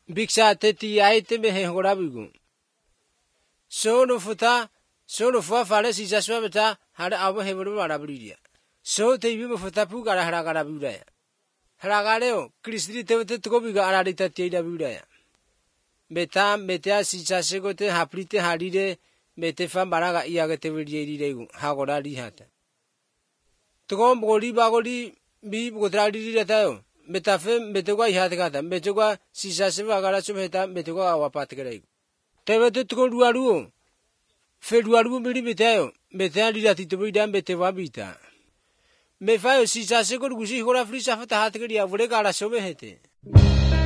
Biksa teti aite mehe horabigu. So no fua fare si jaswa beta hada abo hebru marabridia. So te ibi futa pu gara haragara budaya. Haragareo Kristri te tukobiga ararita tida budaya. Beta si jasego te haprite haride betefa baraga iagate vidiedi hagora rihata. Tukom boli bagoli bi gotradi retayo. Betafe betugwa ihategata betugwa si jaseva agara sumeta betugwa awapategrei. Tebete tukoruaruo. Feruaru bili betayo. Betea rirati tubidam betewa bita. Me fayo si jasego gusi hora frisa fata hategria vure gara sobe hete.